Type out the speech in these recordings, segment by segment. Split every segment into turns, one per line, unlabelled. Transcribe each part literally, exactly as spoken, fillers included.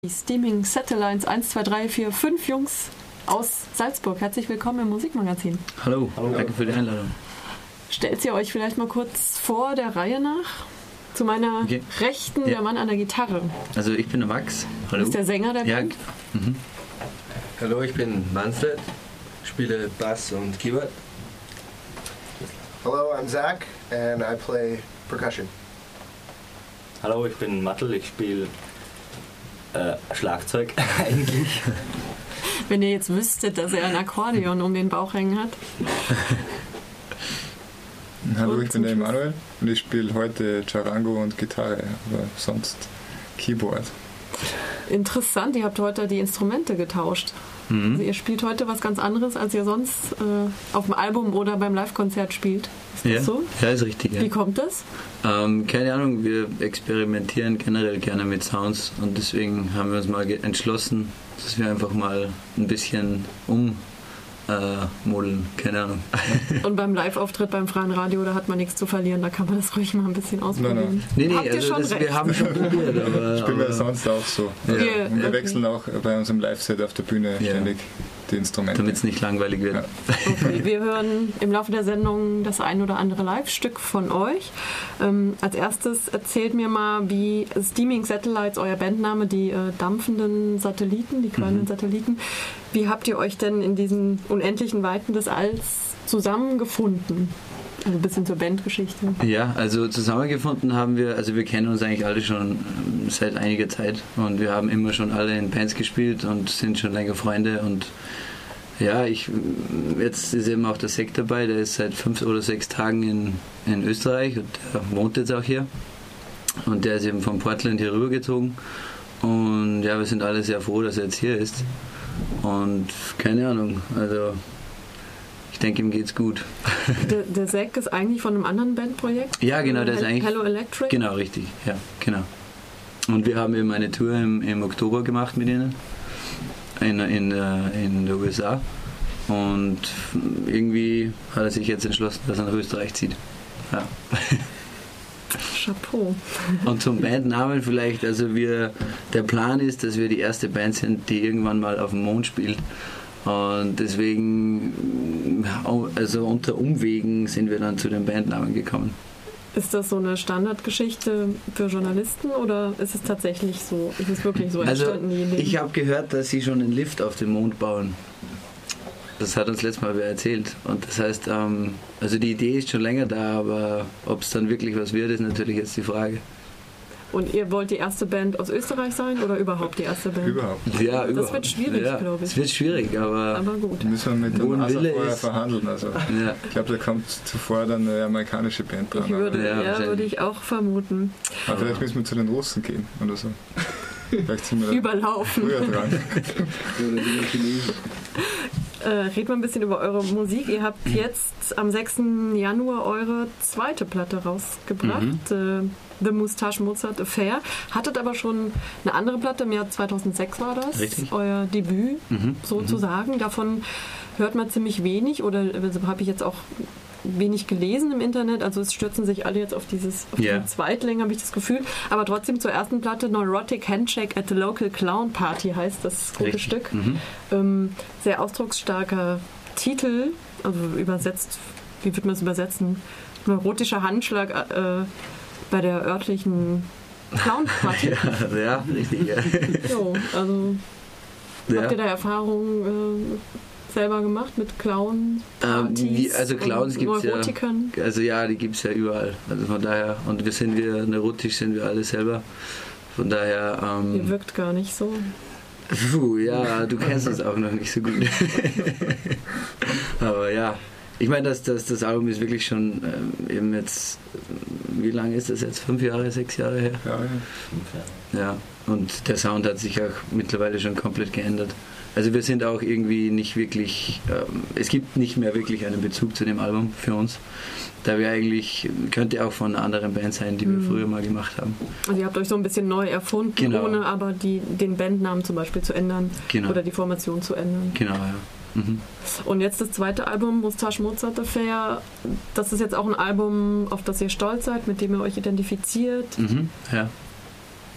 Die Steaming Satellites eins, zwei, drei, vier, fünf Jungs aus Salzburg. Herzlich willkommen im Musikmagazin.
Hallo, Hallo. Danke für die Einladung.
Stellt ihr euch vielleicht mal kurz vor der Reihe nach? Zu meiner okay. Rechten, ja. Der Mann an der Gitarre.
Also ich bin der Max. Hallo.
Du bist der Sänger der Band?
Ja. Mhm.
Hallo, ich bin Manfred, spiele Bass und Keyboard.
Hello, I'm Zach and I play percussion.
Hallo, ich bin Mattel, ich spiele äh, Schlagzeug eigentlich.
Wenn ihr jetzt wüsstet, dass er ein Akkordeon um den Bauch hängen hat.
Hallo, ich bin der Emanuel und ich spiele heute Charango und Gitarre, aber sonst Keyboard.
Interessant, ihr habt heute die Instrumente getauscht. Mhm. Also ihr spielt heute was ganz anderes, als ihr sonst äh, auf dem Album oder beim Live-Konzert spielt. Ist das
ja.
so?
Ja, ist richtig. Ja.
Wie kommt das?
Ähm, keine Ahnung, wir experimentieren generell gerne mit Sounds und deswegen haben wir uns mal entschlossen, dass wir einfach mal ein bisschen um Äh, modeln, keine Ahnung.
Und beim Live-Auftritt beim Freien Radio, da hat man nichts zu verlieren, da kann man das ruhig mal ein bisschen ausprobieren.
Nee, nee,
Habt ihr
also
schon
das,
recht?
wir haben schon probiert, aber...
Spielen wir sonst auch so.
Ja.
Ja. Und wir
okay.
wechseln auch bei unserem Live-Set auf der Bühne
ja.
ständig die Instrumente.
Damit es nicht langweilig wird.
Ja.
Okay, wir hören im Laufe der Sendung das ein oder andere Live-Stück von euch. Ähm, als erstes erzählt mir mal, wie Steaming Satellites, euer Bandname, die äh, dampfenden Satelliten, die qualmenden mhm. Satelliten, wie habt ihr euch denn in diesen unendlichen Weiten des Alls zusammengefunden? Also ein bisschen zur Bandgeschichte.
Ja, also zusammengefunden haben wir, also wir kennen uns eigentlich alle schon seit einiger Zeit und wir haben immer schon alle in Bands gespielt und sind schon länger Freunde und ja, ich, jetzt ist eben auch der Sek dabei, der ist seit fünf oder sechs Tagen in, in Österreich und der wohnt jetzt auch hier und der ist eben von Portland hier rübergezogen und ja, wir sind alle sehr froh, dass er jetzt hier ist und keine Ahnung, also ich denke, ihm geht's gut.
Der, der Sek ist eigentlich von einem anderen Bandprojekt?
Ja, genau, der ist eigentlich...
Hello Electric?
Genau, richtig, ja, genau. Und wir haben eben eine Tour im, im Oktober gemacht mit ihnen in, in, in der U S A und irgendwie hat er sich jetzt entschlossen, dass er nach Österreich zieht. Ja.
Chapeau.
Und zum Bandnamen vielleicht, also wir, der Plan ist, dass wir die erste Band sind, die irgendwann mal auf dem Mond spielt. Und deswegen, also unter Umwegen sind wir dann zu den Bandnamen gekommen.
Ist das so eine Standardgeschichte für Journalisten oder ist es tatsächlich so? Ist es wirklich so entstanden?
Also, ich habe gehört, dass sie schon einen Lift auf dem Mond bauen. Das hat uns letztes Mal wer erzählt. Und das heißt, ähm, also die Idee ist schon länger da, aber ob es dann wirklich was wird, ist natürlich jetzt die Frage.
Und ihr wollt die erste Band aus Österreich sein oder überhaupt die erste Band?
Überhaupt.
Ja,
das
überhaupt.
wird schwierig,
ja,
glaube ich.
Es wird schwierig, aber...
Aber gut.
Müssen wir mit dem Asa vorher verhandeln. Also.
Ja.
Ich glaube, da kommt zuvor dann eine amerikanische Band dran.
Ich würde,
ja,
ja, würde ich auch vermuten.
Aber vielleicht müssen wir zu den Russen gehen oder so. Vielleicht sind wir da
Überlaufen.
früher dran.
Äh, red mal ein bisschen über eure Musik. Ihr habt jetzt am sechsten Januar eure zweite Platte rausgebracht, mhm. äh, The Moustache Mozart Affair. Hattet aber schon eine andere Platte, im Jahr zweitausendsechs war das,
richtig.
Euer Debüt
mhm.
sozusagen. Davon hört man ziemlich wenig oder also habe ich jetzt auch wenig gelesen im Internet, also es stürzen sich alle jetzt auf dieses auf
yeah.
die Zweitlänge, habe ich das Gefühl. Aber trotzdem zur ersten Platte, Neurotic Handshake at the Local Clown Party heißt das gute
Richtig.
Stück.
Mhm.
Ähm, sehr ausdrucksstarker Titel, also übersetzt, wie wird man es übersetzen? Neurotischer Handschlag äh, bei der örtlichen Clown Party.
ja, ja, richtig. Ja.
So, also
ja.
habt ihr da Erfahrungen äh, selber gemacht mit Clown?
Ähm, wie, also Clowns gibt es ja. Also ja, die gibt es ja überall. Also von daher, und wir sind wir, neurotisch sind wir alle selber. Von daher. Ähm,
Ihr wirkt gar nicht so.
Puh, ja, du kennst uns auch noch nicht so gut. Aber ja. Ich meine, das, das, das Album ist wirklich schon ähm, eben jetzt, wie lange ist das jetzt? Fünf Jahre, sechs Jahre her?
Ja, ja.
Ja, und der Sound hat sich auch mittlerweile schon komplett geändert. Also wir sind auch irgendwie nicht wirklich, ähm, es gibt nicht mehr wirklich einen Bezug zu dem Album für uns. Da wir eigentlich, könnte auch von einer anderen Band sein, die wir mhm. früher mal gemacht haben.
Also ihr habt euch so ein bisschen neu erfunden,
genau.
ohne aber die, den Bandnamen zum Beispiel zu ändern
genau.
oder die Formation zu ändern.
Genau, ja. Mhm.
Und jetzt das zweite Album, Moustache Mozart Affair, das ist jetzt auch ein Album, auf das ihr stolz seid, mit dem ihr euch identifiziert.
Mhm. Ja.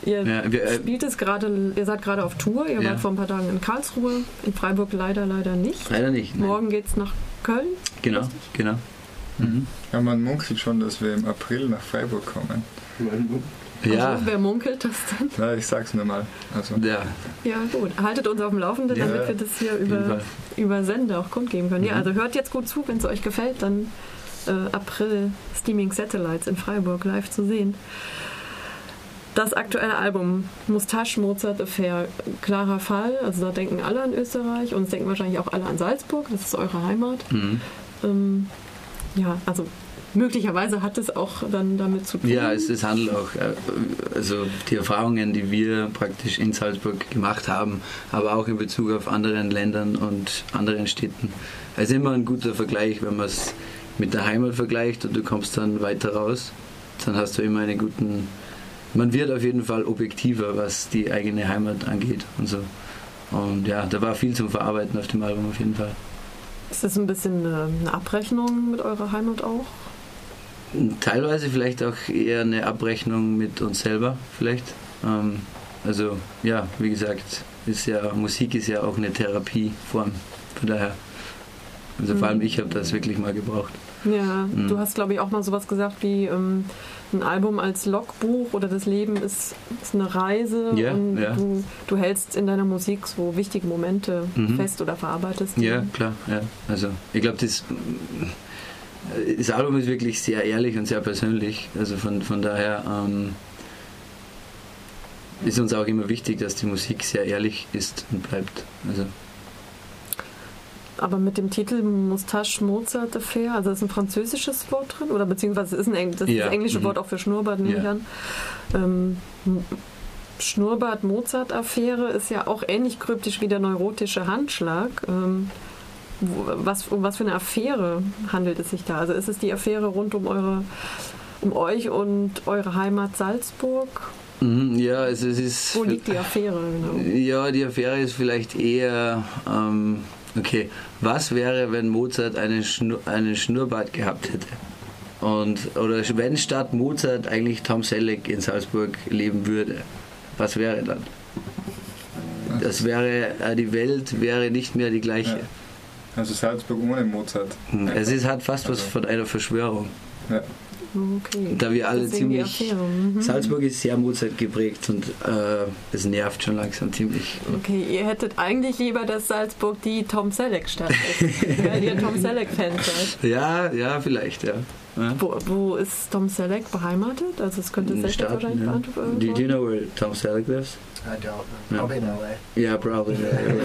Ihr
Ja, wir, äh,
spielt es gerade, ihr seid gerade auf Tour, ihr
Ja.
wart vor ein paar Tagen in Karlsruhe, in Freiburg leider, leider nicht.
Leider nicht. Nein.
Morgen geht's nach Köln.
Genau, genau. Mhm.
Ja, man munkelt schon, dass wir im April nach Freiburg kommen.
Ja,
Also, wer munkelt das denn?
Na, ich sag's nur mal. Also,
ja,
Ja gut, haltet uns auf dem Laufenden,
Ja,
damit wir das hier
jeden
über,
Fall.
über Sende auch kundgeben können. Ja,
Mhm.
also hört jetzt gut zu, wenn es euch gefällt, dann äh, April Steaming Satellites in Freiburg live zu sehen. Das aktuelle Album Moustache Mozart Affair, klarer Fall, also da denken alle an Österreich und es denken wahrscheinlich auch alle an Salzburg, das ist eure Heimat.
Mhm.
Ähm, ja, also möglicherweise hat es auch dann damit zu tun.
Ja, es, es handelt auch, äh, also die Erfahrungen, die wir praktisch in Salzburg gemacht haben, aber auch in Bezug auf anderen Ländern und anderen Städten. Es ist immer ein guter Vergleich, wenn man es mit der Heimat vergleicht und du kommst dann weiter raus, dann hast du immer einen guten, man wird auf jeden Fall objektiver, was die eigene Heimat angeht und so. Und ja, da war viel zum Verarbeiten auf dem Album auf jeden Fall.
Ist das ein bisschen eine, eine Abrechnung mit eurer Heimat auch?
Teilweise vielleicht auch eher eine Abrechnung mit uns selber, vielleicht. Ähm, also ja, wie gesagt, ist ja, Musik ist ja auch eine Therapieform. Von daher, also vor allem ich habe das wirklich mal gebraucht.
Ja,
Mhm.
du hast, glaube ich, auch mal sowas gesagt wie ähm, ein Album als Logbuch oder das Leben ist, ist eine Reise
Ja,
und
ja.
Du, du hältst in deiner Musik so wichtige Momente
Mhm.
fest oder verarbeitest. die.
Ja, klar. Ja. Also ich glaube, das, das Album ist wirklich sehr ehrlich und sehr persönlich. Also von, von daher ähm, ist uns auch immer wichtig, dass die Musik sehr ehrlich ist und bleibt. Also
Aber mit dem Titel Moustache Mozart Affair, also ist ein französisches Wort drin oder beziehungsweise ist ein Eng das,
Ja,
das englische
mhm.
Wort auch für Schnurrbart, nehme ich
Ja.
an. Ähm, M- Schnurrbart-Mozart-Affäre ist ja auch ähnlich kryptisch wie der neurotische Handschlag. Ähm, wo- was, um was für eine Affäre handelt es sich da? Also ist es die Affäre rund um eure, um euch und eure Heimat Salzburg?
mhm, ja, also es ist.
Wo liegt die Affäre genau?
Ja, die Affäre ist vielleicht eher, ähm, okay, was wäre, wenn Mozart einen, Schnur, einen Schnurrbart gehabt hätte? Und, oder wenn statt Mozart eigentlich Tom Selleck in Salzburg leben würde? Was wäre dann? Das wäre, äh, die Welt wäre nicht mehr die gleiche.
Ja. Also Salzburg ohne Mozart.
Hm, Es ist, hat fast was
Also-
von einer Verschwörung.
Ja.
Okay.
Da wir alle
Deswegen die
ziemlich.
Affäre. Mhm.
Salzburg ist sehr Mozart geprägt und äh, es nervt schon langsam ziemlich.
Okay, ihr hättet eigentlich lieber, dass Salzburg die Tom Selleck-Stadt ist, weil ihr Tom Selleck-Fans seid.
Ja, ja, vielleicht, ja. ja.
Wo, wo ist Tom Selleck beheimatet? Also es könnte
In den
Selleck
Staaten,
wahrscheinlich
ja.
beantworten.
Do, do you know where Tom Selleck lives?
I don't.
No.
I'll be in L A.
Yeah, probably.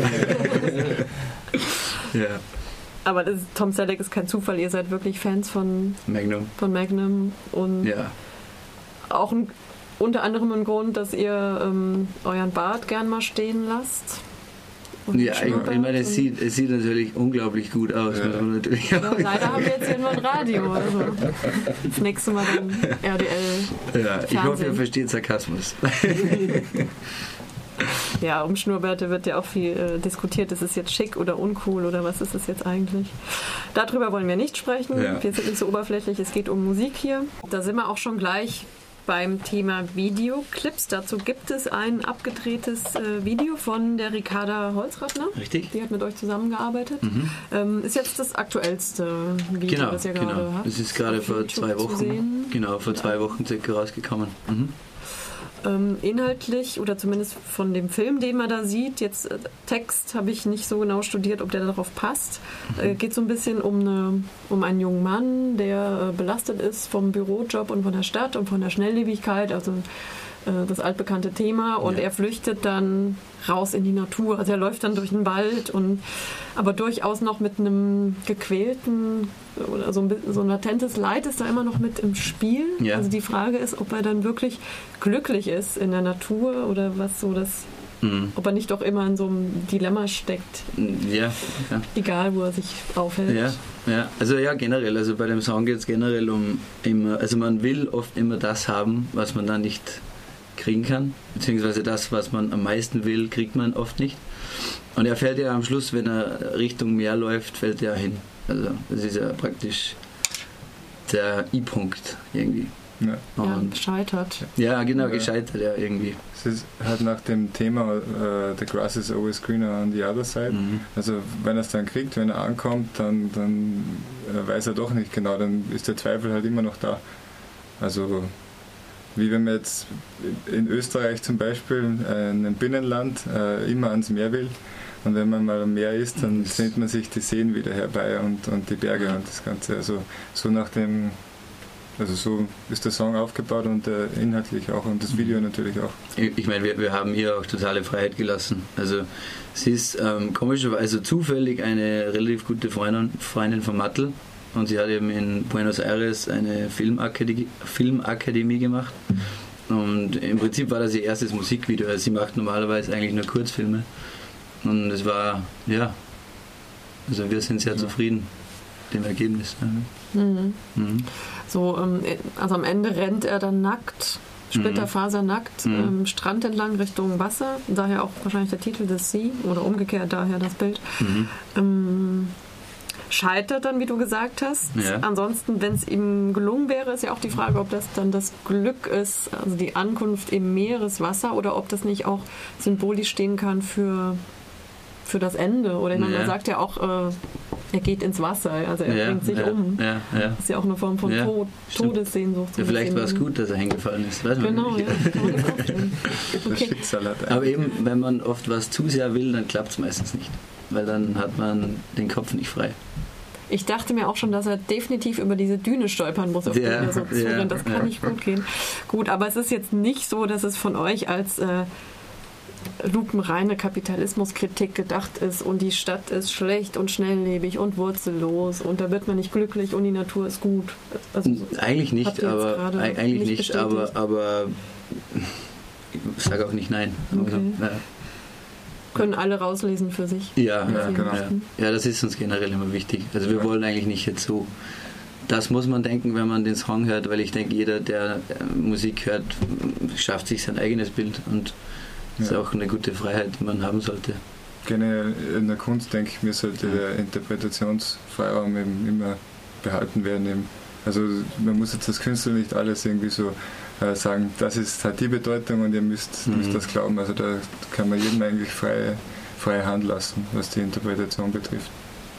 Ja,
Aber das, Tom Selleck ist kein Zufall, ihr seid wirklich Fans von,
Magnum.
von Magnum und
Ja.
auch ein, unter anderem ein Grund, dass ihr ähm, euren Bart gern mal stehen lasst. Und
Ja, ich,
Schnurrbart
ich meine, es
und-
sieht, es sieht natürlich unglaublich gut aus.
Ja.
Muss man natürlich
Ja, leider haben wir jetzt hier nur ein Radio. Also das nächste Mal dann R D L.
ja, ich hoffe, ihr
Fernsehen.
versteht Sarkasmus.
Ja, um Schnurrbärte wird ja auch viel äh, diskutiert. Ist es jetzt schick oder uncool oder was ist es jetzt eigentlich? Darüber wollen wir nicht sprechen.
Ja.
Wir sind nicht so oberflächlich. Es geht um Musik hier. Da sind wir auch schon gleich beim Thema Videoclips. Dazu gibt es ein abgedrehtes äh, Video von der Ricarda Holzrattner.
Richtig?
Die hat mit euch zusammengearbeitet.
Mhm.
Ähm, ist jetzt das aktuellste Video,
Genau,
das ihr gerade
genau.
habt.
Das ist gerade
auf
vor
YouTube
zwei
zu
Wochen.
sehen.
Genau, vor zwei Wochen circa rausgekommen. Mhm.
Ähm, inhaltlich oder zumindest von dem Film, den man da sieht, jetzt äh, Text habe ich nicht so genau studiert, ob der darauf passt. Äh, geht so ein bisschen um, eine, um einen jungen Mann, der äh, belastet ist vom Bürojob und von der Stadt und von der Schnelllebigkeit, also äh, das altbekannte Thema. Und
Ja.
er flüchtet dann raus in die Natur. Also er läuft dann durch den Wald und aber durchaus noch mit einem gequälten oder so ein, bisschen- so ein latentes Leid ist da immer noch mit im Spiel.
Ja.
Also die Frage ist, ob er dann wirklich glücklich ist in der Natur oder was so das,
Mhm.
ob er nicht doch immer in so einem Dilemma steckt,
Ja, ja.
egal wo er sich aufhält.
Ja, ja, also ja, generell, also bei dem Song geht es generell um immer, also man will oft immer das haben, was man dann nicht kriegen kann, beziehungsweise das, was man am meisten will, kriegt man oft nicht. Und er fällt ja am Schluss, wenn er Richtung Meer läuft, fällt er hin. Also das ist ja praktisch der I-Punkt irgendwie.
Ja.
Ja,
Und
gescheitert.
ja, genau,
Ja.
gescheitert, ja, irgendwie.
Es ist halt nach dem Thema äh, The grass is always greener on the other side.
Mhm.
Also wenn er es dann kriegt, wenn er ankommt, dann, dann äh, weiß er doch nicht genau, dann ist der Zweifel halt immer noch da. Also wie wenn man jetzt in Österreich zum Beispiel, äh, in einem Binnenland, äh, immer ans Meer will und wenn man mal am Meer ist, dann sehnt man sich die Seen wieder herbei und, und die Berge und das Ganze. Also so nach dem, also so ist der Song aufgebaut und äh, inhaltlich auch und das Video natürlich auch.
Ich ich meine, wir, wir haben ihr auch totale Freiheit gelassen. Also sie ist ähm, komischerweise zufällig eine relativ gute Freundin, Freundin von Mattel und sie hat eben in Buenos Aires eine Filmakademie, Filmakademie gemacht und im Prinzip war das ihr erstes Musikvideo. Also sie macht normalerweise eigentlich nur Kurzfilme und es war, ja, also wir sind sehr
Ja.
zufrieden mit dem Ergebnis. Ne?
Mhm.
Mhm.
So, ähm, also am Ende rennt er dann nackt, splitterfasernackt,
Mhm.
ähm, Strand entlang Richtung Wasser. Daher auch wahrscheinlich der Titel The Sea oder umgekehrt daher das Bild.
Mhm.
Ähm, scheitert dann, wie du gesagt hast.
Ja.
Ansonsten, wenn es ihm gelungen wäre, ist ja auch die Frage, ob das dann das Glück ist, also die Ankunft im Meereswasser oder ob das nicht auch symbolisch stehen kann für, für das Ende. Oder ich meine,
Ja.
man sagt ja auch, äh, er geht ins Wasser, also er
Ja,
bringt sich
ja,
um.
ja, ja.
Das ist ja auch eine Form von
Ja,
Tod,
stimmt.
Todessehnsucht. so
Ja,
ein
vielleicht war es
bisschen.
gut, dass er hingefallen ist. Weiß man
Genau,
nicht.
ja. Kann man sich vorstellen.
Das
Okay.
Schicksal hat
Aber
eigentlich-
eben, wenn man oft was zu sehr will, dann klappt es meistens nicht. Weil dann hat man den Kopf nicht frei.
Ich dachte mir auch schon, dass er definitiv über diese Düne stolpern muss, auf die
Ja,
er so
ja,
zurennt. Das kann
ja.
nicht gut gehen. Gut, aber es ist jetzt nicht so, dass es von euch als äh, lupenreine Kapitalismuskritik gedacht ist und die Stadt ist schlecht und schnelllebig und wurzellos und da wird man nicht glücklich und die Natur ist gut. Also,
Eigentlich
habt
nicht,
ihr jetzt
aber
gerade
eigentlich
nicht
nicht, aber,
bestätigt.
aber ich sage auch nicht nein.
Okay.
Also,
können alle rauslesen für sich.
ja,
Ja,
ja,
genau.
ja. ja, das ist uns generell immer wichtig. Also wir
Ja.
wollen eigentlich nicht jetzt so. Das muss man denken, wenn man den Song hört, weil ich denke, jeder, der äh, Musik hört, schafft sich sein eigenes Bild und das ist
Ja.
auch eine gute Freiheit, die man haben sollte.
Generell in der Kunst, denke ich mir, sollte der Interpretationsfreiraum eben immer behalten werden. Eben. Also man muss jetzt als Künstler nicht alles irgendwie so äh, sagen, das ist, hat die Bedeutung und ihr müsst,
Mhm.
müsst das glauben. Also da kann man jedem eigentlich freie, freie Hand lassen, was die Interpretation betrifft.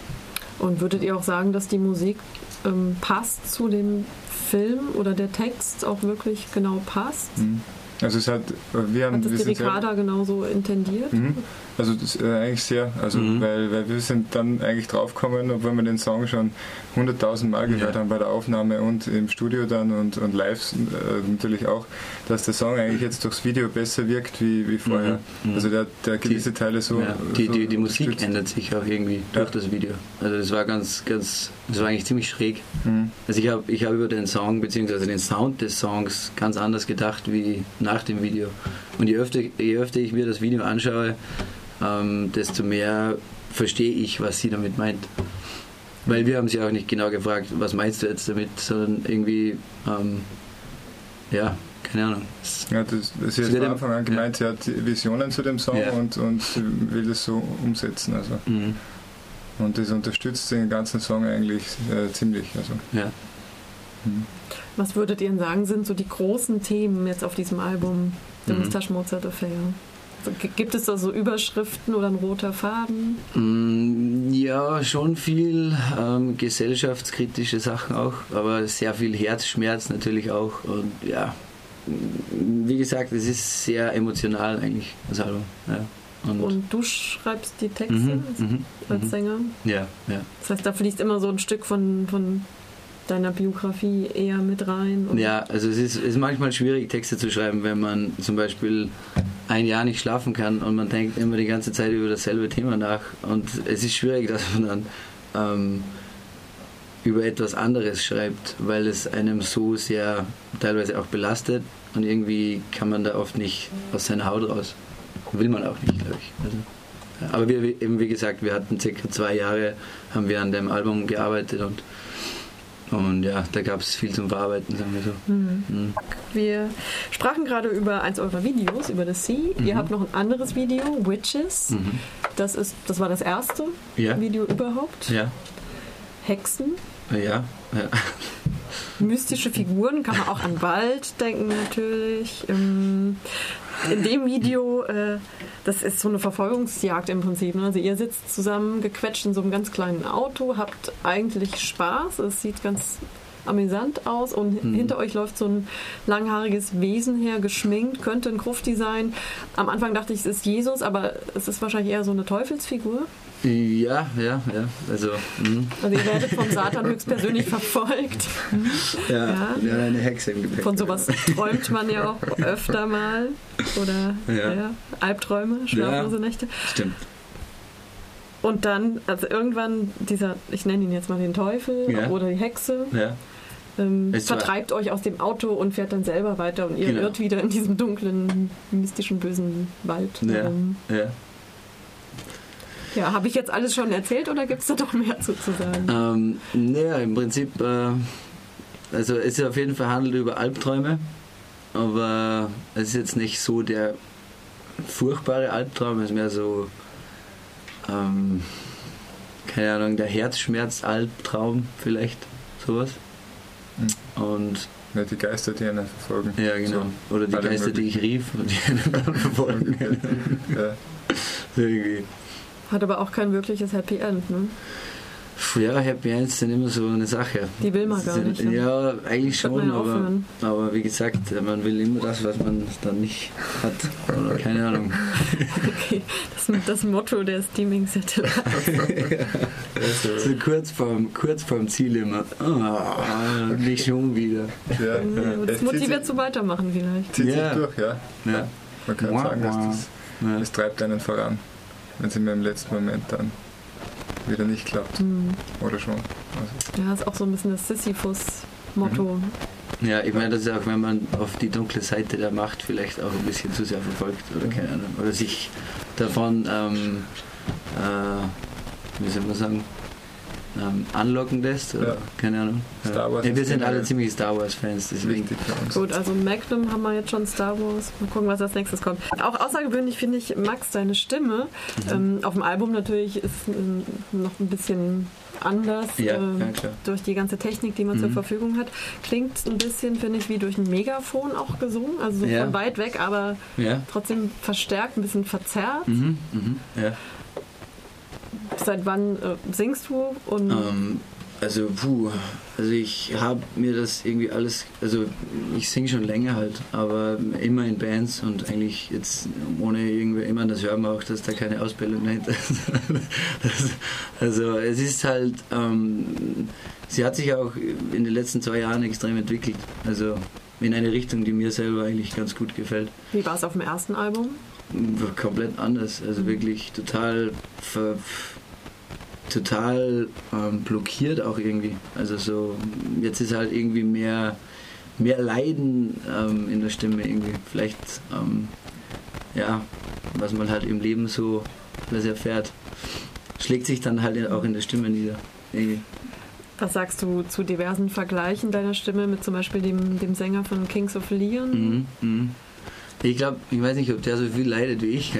Und würdet ihr auch sagen, dass die Musik ähm, passt zu dem Film oder der Text auch wirklich genau passt?
Mhm. Also es hat, wir haben,
Hat das
wir
die
sind selber-
Ricarda genauso intendiert?
Mhm. Also das, äh, eigentlich sehr, also
Mhm.
weil, weil wir sind dann eigentlich draufgekommen, obwohl wir den Song schon hunderttausend Mal gehört
Ja.
haben bei der Aufnahme und im Studio dann und, und live äh, natürlich auch, dass der Song eigentlich jetzt durchs Video besser wirkt wie, wie vorher.
Mhm.
Also der, der gewisse Teile so...
Ja, die,
so
die, die Musik
unterstützt.
ändert sich auch irgendwie
Ja.
durch das Video. Also das war ganz, ganz, das war eigentlich ziemlich schräg.
Mhm.
Also ich habe ich hab über den Song bzw. den Sound des Songs ganz anders gedacht wie nach dem Video. Und je öfter, je öfter ich mir das Video anschaue, ähm, desto mehr verstehe ich, was sie damit meint. Weil wir haben sie auch nicht genau gefragt, was meinst du jetzt damit, sondern irgendwie, ähm, ja, keine Ahnung. Es-
Ja, das, das
Es
ist
wird
von
im-
Anfang an gemeint, sie hat Visionen zu dem Song
Ja.
und, und sie will das so umsetzen. Also.
Mhm.
Und das unterstützt den ganzen Song eigentlich äh, ziemlich. Also.
Ja.
Mhm.
Was würdet ihr denn sagen, sind so die großen Themen jetzt auf diesem Album, The
Mhm.
Moustache Mozart Affair? Also, g- gibt es da so Überschriften oder ein roter Faden?
Mm, Ja, schon viel ähm, gesellschaftskritische Sachen auch, aber sehr viel Herzschmerz natürlich auch. Und ja, mm, wie gesagt, es ist sehr emotional eigentlich, das Album. Ja. Und,
Und du schreibst die Texte
Mhm,
als,
mhm,
als
mhm.
Sänger.
ja, ja.
Das heißt, da fließt immer so ein Stück von, von deiner Biografie eher mit rein. Und
Ja, also es ist, es ist manchmal schwierig, Texte zu schreiben, wenn man zum Beispiel ein Jahr nicht schlafen kann und man denkt immer die ganze Zeit über dasselbe Thema nach. Und es ist schwierig, dass man dann ähm, über etwas anderes schreibt, weil es einem so sehr teilweise auch belastet und irgendwie kann man da oft nicht aus seiner Haut raus. Will man auch nicht, glaube ich. Also, ja, aber wir, wie- eben wie gesagt, wir hatten circa zwei Jahre, haben wir an dem Album gearbeitet und und ja, da gab es viel zum Verarbeiten, sagen wir so.
Mhm.
Mhm.
Wir sprachen gerade über eins eurer Videos, über The Sea. Ihr
Mhm.
habt noch ein anderes Video, Witches.
Mhm.
Das, ist, das war das erste
Ja,
Video überhaupt.
ja,
Hexen.
ja, ja.
mystische Figuren, kann man auch an Wald denken natürlich. In dem Video, das ist so eine Verfolgungsjagd im Prinzip. Also ihr sitzt zusammen gequetscht in so einem ganz kleinen Auto, habt eigentlich Spaß, es sieht ganz amüsant aus und mhm. hinter euch läuft so ein langhaariges Wesen her, geschminkt, könnte ein Grufti sein. Am Anfang dachte ich, es ist Jesus, aber es ist wahrscheinlich eher so eine Teufelsfigur.
Ja, ja, ja. Also, mh.
also ihr werdet vom Satan höchstpersönlich verfolgt.
Ja, ja. Ja, eine Hexe im Gepäck.
Von sowas träumt man ja auch öfter mal. Oder ja. Ja, Albträume, schlaflose ja, Nächte.
Stimmt.
Und dann, also irgendwann dieser, ich nenne ihn jetzt mal den Teufel ja. oder die Hexe, ja. ähm, vertreibt euch aus dem Auto und fährt dann selber weiter und ihr genau. irrt wieder in diesem dunklen, mystischen, bösen Wald.
Ja, ähm, ja.
ja habe ich jetzt alles schon erzählt oder gibt es da doch mehr zu, zu sagen?
Ähm, naja, im Prinzip, äh, also es ist auf jeden Fall handelt über Albträume, aber es ist jetzt nicht so der furchtbare Albtraum, es ist mehr so Ähm, keine Ahnung, der Herzschmerz-Albtraum vielleicht, sowas. Mhm. Und
ja, die Geister, die einen verfolgen.
Ja, genau. So, oder die Geister, möglich. Die ich rief und die einen dann verfolgen. Ja. So irgendwie.
Hat aber auch kein wirkliches Happy End, ne?
Ja, Happy Ends sind immer so eine Sache.
Die will man gar
sind,
nicht. Ne?
Ja, eigentlich schon, aber, aber wie gesagt, man will immer das, was man dann nicht hat. Oder keine Ahnung.
Okay, das ist das Motto der Steaming Satellites.
Ja. So kurz vorm, kurz vorm Ziel immer. Oh, nicht schon wieder.
Ja.
Ja, das motiviert zu weitermachen vielleicht.
Zieht
ja.
sich durch, ja. ja. Man kann wow, sagen, dass das, ja. das treibt einen voran, wenn sie mir im letzten Moment dann wieder nicht klappt. Mhm. Oder schon. Also.
Ja, ist auch so ein bisschen das Sisyphus-Motto.
Mhm. Ja, ich meine, das ist auch, wenn man auf die dunkle Seite der Macht vielleicht auch ein bisschen zu sehr verfolgt oder keine Ahnung. Oder sich davon, ähm, äh, wie soll man sagen, ähm, anlocken lässt. Oder? Ja. Keine Ahnung.
Star Wars
ja, wir sind alle ziemlich Star Wars-Fans, deswegen.
Gut, also Magnum haben wir jetzt schon, Star Wars. Mal gucken, was als nächstes kommt. Auch außergewöhnlich finde ich, Max, deine Stimme. Mhm. Ähm, auf dem Album natürlich ist ähm, noch ein bisschen anders.
Ja,
ähm,
ja, klar.
Durch die ganze Technik, die man mhm. zur Verfügung hat. Klingt ein bisschen, finde ich, wie durch ein Megafon auch gesungen. Also so ja. von weit weg, aber ja. trotzdem verstärkt, ein bisschen verzerrt.
Mhm. Mhm. Ja.
Seit wann äh, singst du? Und
ähm, also, puh, also ich habe mir das irgendwie alles, also ich singe schon länger halt, aber immer in Bands und eigentlich jetzt ohne irgendwie, immer, das hören wir auch, dass da keine Ausbildung dahinter ist. das, also es ist halt, ähm, sie hat sich auch in den letzten zwei Jahren extrem entwickelt, also in eine Richtung, die mir selber eigentlich ganz gut gefällt.
Wie war es auf dem ersten Album?
Komplett anders, also wirklich total ver, total ähm, blockiert auch irgendwie. Also so, jetzt ist halt irgendwie mehr, mehr Leiden ähm, in der Stimme irgendwie. Vielleicht, ähm, ja, was man halt im Leben so alles erfährt, schlägt sich dann halt auch in der Stimme nieder. Irgendwie.
Was sagst du zu diversen Vergleichen deiner Stimme mit zum Beispiel dem, dem Sänger von Kings of Leon?
Mhm, mh. Ich glaube, ich weiß nicht, ob der so viel leidet wie ich.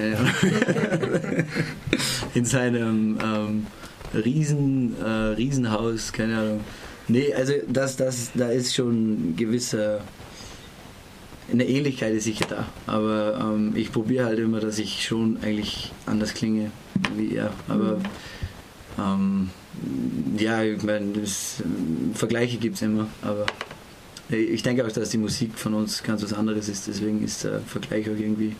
In seinem ähm, Riesen, äh, Riesenhaus, keine Ahnung. Nee, also das, das, da ist schon gewisser, eine Ähnlichkeit ist sicher da. Aber ähm, ich probiere halt immer, dass ich schon eigentlich anders klinge wie er. Aber ähm, ja, ich meine, Vergleiche gibt es immer, aber ich denke auch, dass die Musik von uns ganz was anderes ist, deswegen ist der Vergleich auch irgendwie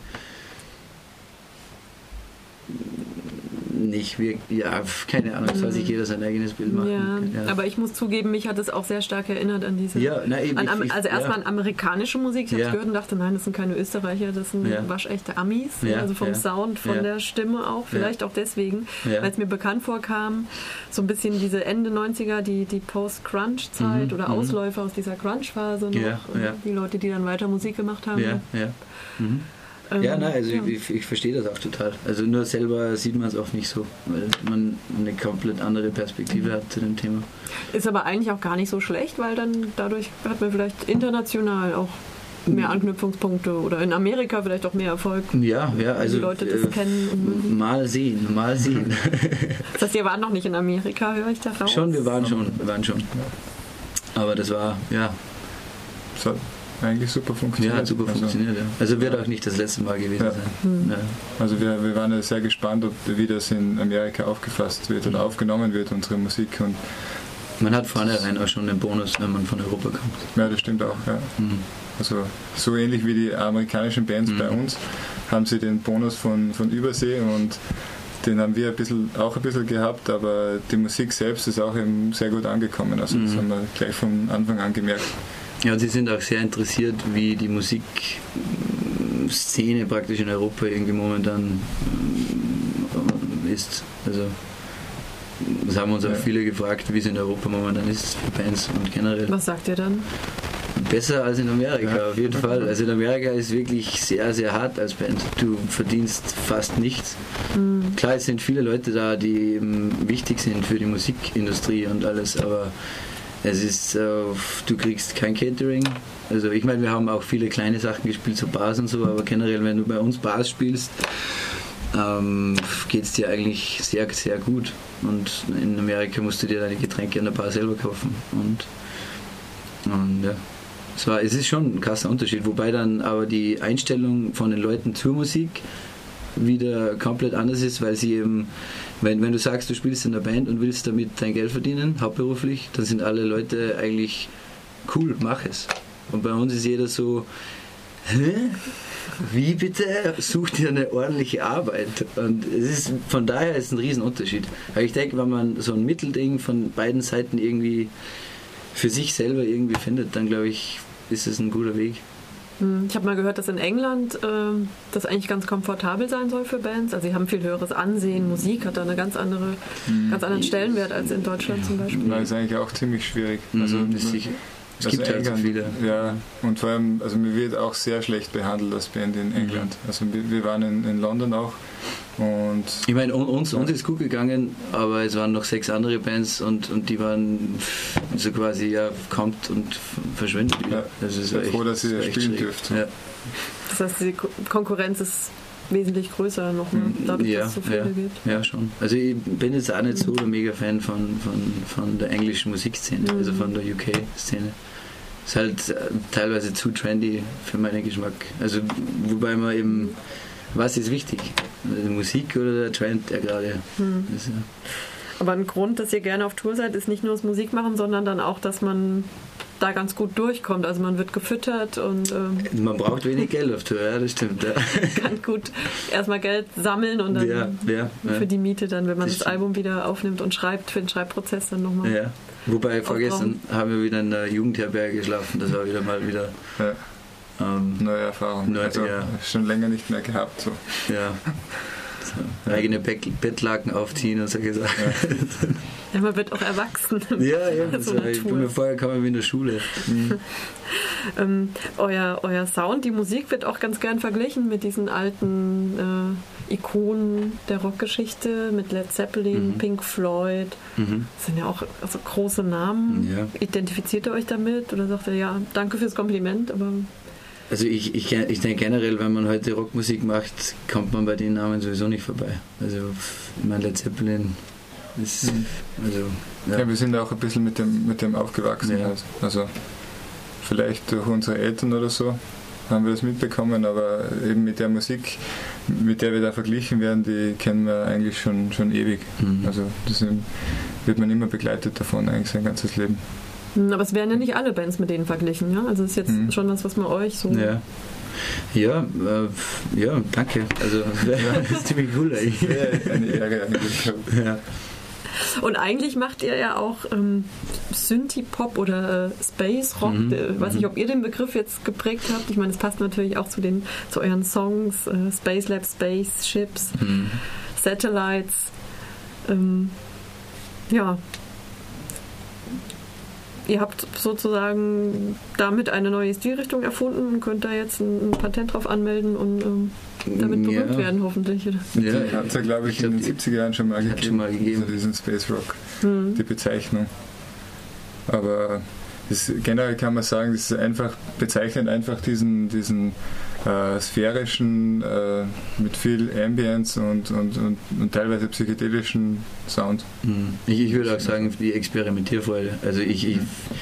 nicht wirklich, ja, keine Ahnung, soll sich jeder sein eigenes Bild machen.
Ja, ja. Aber ich muss zugeben, mich hat es auch sehr stark erinnert an diese,
ja, na, eben,
an,
ich,
also erstmal
ja.
an amerikanische Musik, ich habe es
ja.
gehört und dachte, nein, das sind keine Österreicher, das sind
ja.
waschechte Amis,
ja,
also vom
ja.
Sound, von
ja.
der Stimme auch, vielleicht
ja.
auch deswegen,
ja.
weil es mir bekannt vorkam, so ein bisschen diese Ende neunziger, die, die Post-Crunch-Zeit
mhm.
oder
mhm.
Ausläufer aus dieser Crunch-Phase noch,
ja. Ja.
die Leute, die dann weiter Musik gemacht haben.
Ja, ja. Mhm. Ja, nein, also ja. ich, ich verstehe das auch total. Also nur selber sieht man es oft nicht so, weil man eine komplett andere Perspektive mhm. hat zu dem Thema.
Ist aber eigentlich auch gar nicht so schlecht, weil dann dadurch hat man vielleicht international auch mehr Anknüpfungspunkte oder in Amerika vielleicht auch mehr Erfolg.
Ja, ja, also
die Leute das äh, kennen. Und
mal sehen, mal sehen.
Das heißt, ihr wart noch nicht in Amerika, höre ich da raus?
Schon, wir waren schon, wir waren schon. Aber das war, ja,
Das hat eigentlich super funktioniert.
ja hat super
also,
funktioniert. Ja. Also wird auch nicht das letzte Mal gewesen
Ja.
sein.
Mhm.
Ja.
Also wir, wir waren ja sehr gespannt, ob wie das in Amerika aufgefasst wird oder aufgenommen wird, unsere Musik. Und
Man hat vornherein auch schon einen Bonus, wenn man von Europa kommt.
ja, das stimmt auch. Ja.
Mhm.
Also so ähnlich wie die amerikanischen Bands
Mhm.
bei uns haben sie den Bonus von, von Übersee und den haben wir ein bisschen, auch ein bisschen gehabt, aber die Musik selbst ist auch eben sehr gut angekommen. Also das
Mhm.
haben wir gleich von Anfang an gemerkt.
Ja, und sie sind auch sehr interessiert, wie die Musikszene praktisch in Europa irgendwie momentan ähm, ist. Also das haben uns auch
Ja.
viele gefragt, wie es in Europa momentan ist für Bands und generell.
Was sagt ihr dann?
Besser als in Amerika,
Ja.
auf jeden Fall. Also in Amerika ist wirklich sehr, sehr hart als Band. Du verdienst fast nichts.
Mhm.
Klar, es sind viele Leute da, die eben wichtig sind für die Musikindustrie und alles, aber es ist, äh, du kriegst kein Catering. Also ich meine, wir haben auch viele kleine Sachen gespielt, so Bars und so, aber generell, wenn du bei uns Bars spielst, ähm, geht es dir eigentlich sehr, sehr gut. Und in Amerika musst du dir deine Getränke an der Bar selber kaufen. Und, und ja. Es, war, es ist schon ein krasser Unterschied, wobei dann aber die Einstellung von den Leuten zur Musik wieder komplett anders ist, weil sie eben, wenn, wenn du sagst, du spielst in der Band und willst damit dein Geld verdienen, hauptberuflich, dann sind alle Leute eigentlich cool, mach es. Und bei uns ist jeder so, hä? Wie bitte? Such dir eine ordentliche Arbeit. Und es ist, von daher ist es ein Riesenunterschied. Aber ich denke, wenn man so ein Mittelding von beiden Seiten irgendwie für sich selber irgendwie findet, dann glaube ich, ist es ein guter Weg.
Ich habe mal gehört, dass in England äh, das eigentlich ganz komfortabel sein soll für Bands. Also sie haben viel höheres Ansehen, Musik hat da eine ganz andere, ganz anderen Stellenwert als in Deutschland zum Beispiel.
Das ist eigentlich auch ziemlich schwierig.
Also,
Also,
das ist sicher. Es
also
gibt halt so
England,
viele.
Ja, und vor allem, also mir wird auch sehr schlecht behandelt als Band in England. Also wir, wir waren in, in London auch und
Ich meine, uns, uns ist gut gegangen, aber es waren noch sechs andere Bands und, und die waren so quasi, ja, kommt und verschwindet wieder.
Ja,
Also es
ich bin
war echt-
froh, dass ihr
es war echt
spielen
schräg.
dürft.
Ja.
Das heißt, die Ko- Konkurrenz ist wesentlich größer noch, ne? Dadurch,
Ja,
dass es so viele
ja.
gibt.
Ja, schon. Also ich bin jetzt auch nicht so der Mega-Fan von, von, von der englischen Musikszene,
Mhm.
also von der U K-Szene. Ist halt äh, teilweise zu trendy für meinen Geschmack. Also wobei man eben, was ist wichtig? Die Musik oder der Trend, der gerade
Mhm.
ist. Ja.
Aber ein Grund, dass ihr gerne auf Tour seid, ist nicht nur das Musikmachen, sondern dann auch, dass man da ganz gut durchkommt. Also man wird gefüttert und ähm,
Man braucht wenig Geld auf Tour, ja, das stimmt. Ja,
kann gut erstmal Geld sammeln und dann
ja, ja,
für
ja.
die Miete dann, wenn man
Das
das,
stimmt.
Album wieder aufnimmt und schreibt, für den Schreibprozess dann nochmal.
Ja. Wobei vorgestern haben wir wieder in der Jugendherberge geschlafen, das war wieder mal wieder
ja,
ähm,
neue Erfahrung.
Neu-
also
ja.
schon länger nicht mehr gehabt. So.
ja, so, eigene Beck- Bettlaken aufziehen und solche Sachen.
Ja, man wird auch erwachsen.
Ja, ja,
So
so,
eine
ich
Tour.
bin mir vorher kam wie in der Schule.
Ähm, euer, euer Sound, die Musik wird auch ganz gern verglichen mit diesen alten äh, Ikonen der Rockgeschichte, mit Led Zeppelin,
Mhm.
Pink Floyd.
Mhm.
Das sind ja auch also große Namen.
Ja.
Identifiziert ihr euch damit oder sagt ihr, ja, danke fürs Kompliment, aber
Also ich, ich, ich denke generell, wenn man heute Rockmusik macht, kommt man bei den Namen sowieso nicht vorbei. Also ich meine Led Zeppelin ist, also
Ja.
ja.
wir sind auch ein bisschen mit dem, mit dem aufgewachsen.
Ja.
Also, also vielleicht durch unsere Eltern oder so haben wir das mitbekommen, aber eben mit der Musik, mit der wir da verglichen werden, die kennen wir eigentlich schon, schon ewig.
Mhm.
Also das sind, wird man immer begleitet davon, eigentlich sein ganzes Leben.
Hm, aber es werden ja nicht alle Bands mit denen verglichen, ja? Also es ist jetzt
Mhm.
schon was, was man euch so...
Ja. Ja, äh, ja, danke. Also das ist ziemlich cool eigentlich.
Eine Ehre eigentlich.
Ja.
Und eigentlich macht ihr ja auch ähm, Synthie-Pop oder äh, Space-Rock.
Mhm.
Äh, weiß nicht, ob ihr den Begriff jetzt geprägt habt. Ich meine, es passt natürlich auch zu, den, zu euren Songs. Äh, Space Lab, Spaceships,
Mhm.
Satellites. Ähm, ja. Ihr habt sozusagen damit eine neue Stilrichtung erfunden und könnt da jetzt ein, ein Patent drauf anmelden und ähm, damit berühmt
Ja.
werden, hoffentlich. Oder?
Ja,
Die hat es ja, glaube ich,
ich glaub,
in den
die-
siebziger Jahren schon mal
die hat
gegeben.
schon mal gegeben.
Also diesen Space Rock,
Hm.
die Bezeichnung. Aber das, generell kann man sagen, das ist einfach, bezeichnet einfach diesen, diesen äh, sphärischen, äh, mit viel Ambience und, und, und, und teilweise psychedelischen Sound.
Mhm. Ich, ich würde auch sagen, die Experimentierfreude. Also ich, ich,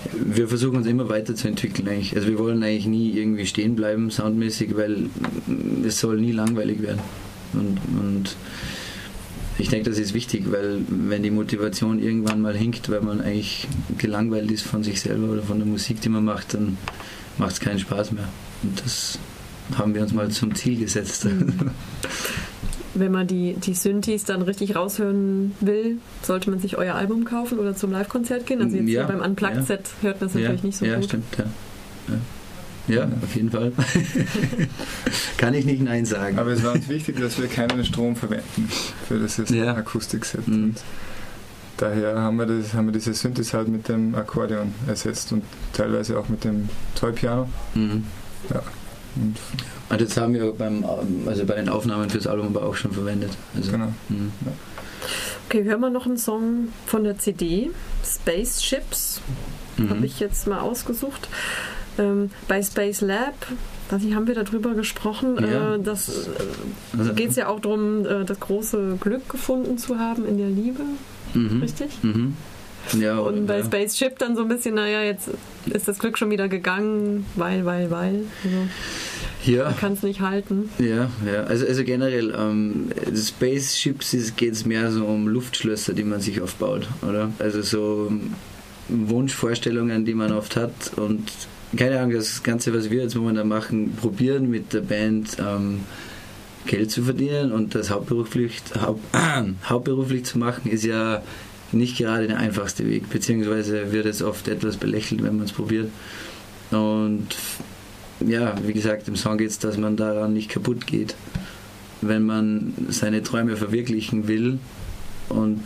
wir versuchen uns immer weiterzuentwickeln eigentlich. Also wir wollen eigentlich nie irgendwie stehen bleiben, soundmäßig, weil es soll nie langweilig werden. Und, und ich denke, das ist wichtig, weil wenn die Motivation irgendwann mal hinkt, weil man eigentlich gelangweilt ist von sich selber oder von der Musik, die man macht, dann macht es keinen Spaß mehr. Und das haben wir uns mal zum Ziel gesetzt.
Mhm. Wenn man die, die Synthes dann richtig raushören will, sollte man sich euer Album kaufen oder zum Live-Konzert gehen? Also jetzt
ja,
beim Unplugged-Set ja. hört man es natürlich
ja,
nicht so
ja,
gut.
Stimmt, ja, stimmt. Ja. Ja, auf jeden Fall. Kann ich nicht Nein sagen.
Aber es war uns wichtig, dass wir keinen Strom verwenden für das
ja.
Akustikset.
Mhm.
Und daher haben wir, das, haben wir diese Synthes halt mit dem Akkordeon ersetzt und teilweise auch mit dem Toy-Piano.
Mhm.
Ja. Und
also das haben wir beim, also bei den Aufnahmen fürs Album aber auch schon verwendet. Also,
genau.
Mhm.
Ja.
Okay, hören wir noch einen Song von der C D, Spaceships,
Mhm.
habe ich jetzt mal ausgesucht. Ähm, bei Space Lab, weiß ich, haben wir darüber gesprochen,
Ja.
äh, das äh,
Also,
geht es ja auch darum, äh, das große Glück gefunden zu haben in der Liebe,
mhm.
richtig?
Mhm. Ja,
Und bei
ja.
Spaceship dann so ein bisschen, naja, jetzt ist das Glück schon wieder gegangen, weil, weil, weil. Also,
Ja.
man kann es nicht halten.
Ja, ja. Also, also generell, ähm, Spaceships geht es mehr so um Luftschlösser, die man sich aufbaut, oder? Also so ähm, Wunschvorstellungen, die man oft hat und keine Ahnung, das Ganze, was wir jetzt momentan machen, probieren mit der Band ähm, Geld zu verdienen und das hauptberuflich, haupt, äh, hauptberuflich zu machen, ist ja nicht gerade der einfachste Weg, beziehungsweise wird es oft etwas belächelt, wenn man es probiert. Und ja, wie gesagt, im Song geht es, dass man daran nicht kaputt geht. Wenn man seine Träume verwirklichen will und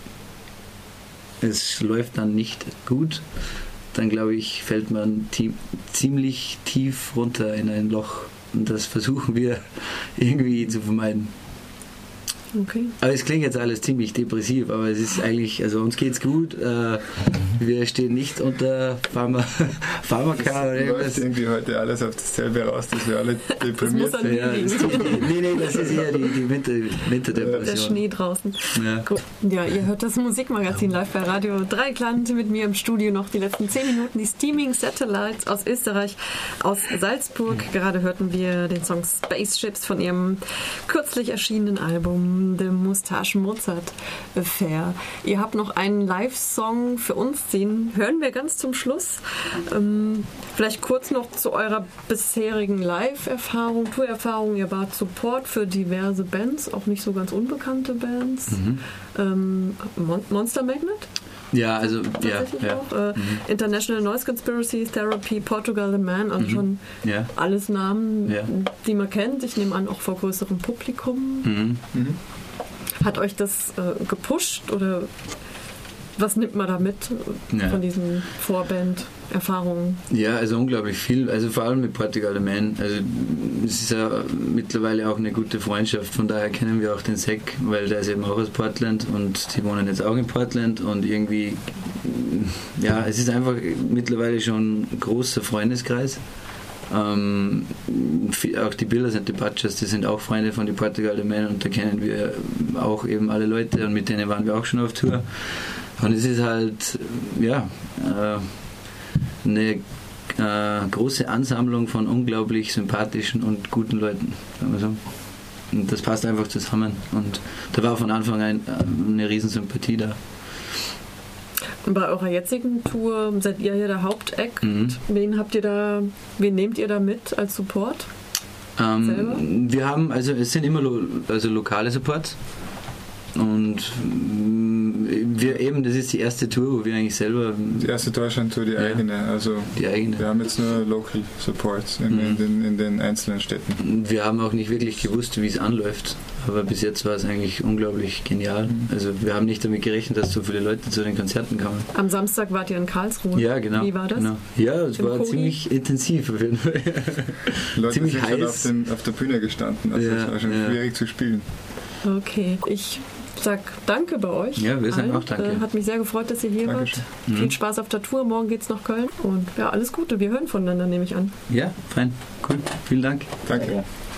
es läuft dann nicht gut, dann glaube ich, fällt man tie- ziemlich tief runter in ein Loch. Und das versuchen wir irgendwie zu vermeiden.
Okay.
Aber es klingt jetzt alles ziemlich depressiv, aber es ist eigentlich, also uns geht's gut. Äh, wir stehen nicht unter Pharma, Pharmaka oder
Es läuft
irgendwas.
irgendwie heute alles auf dasselbe raus, dass wir alle deprimiert
Das muss
sind.
an-
Ja, das, nee, nee, das ist eher die, die Winter, Winterdepression.
Der Schnee draußen.
Ja.
Gut. Ja, ihr hört das Musikmagazin live bei Radio Dreikland. Mit mir im Studio noch die letzten zehn Minuten. Die Steaming Satellites aus Österreich, aus Salzburg. Gerade hörten wir den Song Spaceships von ihrem kürzlich erschienenen Album The Moustache Mozart Affair. Ihr habt noch einen Live-Song für uns, den hören wir ganz zum Schluss. Ähm, vielleicht kurz noch zu eurer bisherigen Live-Erfahrung, Tour-Erfahrung. Ihr wart Support für diverse Bands, auch nicht so ganz unbekannte Bands.
Mhm.
Ähm, Mon- Monster Magnet?
Ja, also, ja,
Tatsächlich
ja.
auch. Äh,
Mhm.
International Noise Conspiracy, Therapy, Portugal The Man, also
Mhm.
schon
Ja.
alles Namen,
Ja.
die man kennt. Ich nehme an, auch vor größerem Publikum.
Mhm.
Mhm.
Hat euch das äh, gepusht oder was nimmt man da mit
Ja.
von diesen Vorband-Erfahrungen?
Ja, also unglaublich viel, also vor allem mit Portugal The Man. Also es ist ja mittlerweile auch eine gute Freundschaft, von daher kennen wir auch den Zack, weil der ist eben auch aus Portland und die wohnen jetzt auch in Portland und irgendwie, ja, es ist einfach mittlerweile schon ein großer Freundeskreis. Ähm, auch die Builders and the Butchers, die sind auch Freunde von die Portugal The Man und da kennen wir auch eben alle Leute und mit denen waren wir auch schon auf Tour. Und es ist halt, ja, äh, eine äh, große Ansammlung von unglaublich sympathischen und guten Leuten, sagen wir so. Und das passt einfach zusammen. Und da war von Anfang an eine Riesensympathie da.
Und bei eurer jetzigen Tour seid ihr ja der Hauptact.
Mhm.
Wen habt ihr da, wen nehmt ihr da mit als Support? Selber?
Ähm, wir haben, also es sind immer lo, also lokale Supports. Und mm, wir eben, das ist die erste Tour, wo wir eigentlich selber
Die erste Deutschland-Tour, die
Ja.
eigene. Also
die eigene.
wir haben jetzt nur Local Supports in,
Mhm.
in, den, in den einzelnen Städten.
Wir haben auch nicht wirklich gewusst, wie es anläuft, aber bis jetzt war es eigentlich unglaublich genial.
Mhm.
Also wir haben nicht damit gerechnet, dass so viele Leute zu den Konzerten kommen.
Am Samstag wart ihr in Karlsruhe.
Ja, genau.
Wie war das?
Genau. Ja, es
Im
war
Pony?
ziemlich intensiv auf jeden Fall.
Die Leute
Ziemlich
sind schon
heiß.
auf, dem, auf der Bühne gestanden, also
Ja,
es war schon
ja.
schwierig zu spielen.
Okay, ich sag danke bei euch.
Ja, wir sagen
allen.
auch danke.
Äh, hat mich sehr gefreut, dass ihr hier
Dankeschön.
wart.
Mhm.
Viel Spaß auf der Tour. Morgen geht's nach Köln. Und ja, alles Gute. Wir hören voneinander, nehme ich an.
Ja, fein. Cool. Vielen Dank.
Danke.
Ja.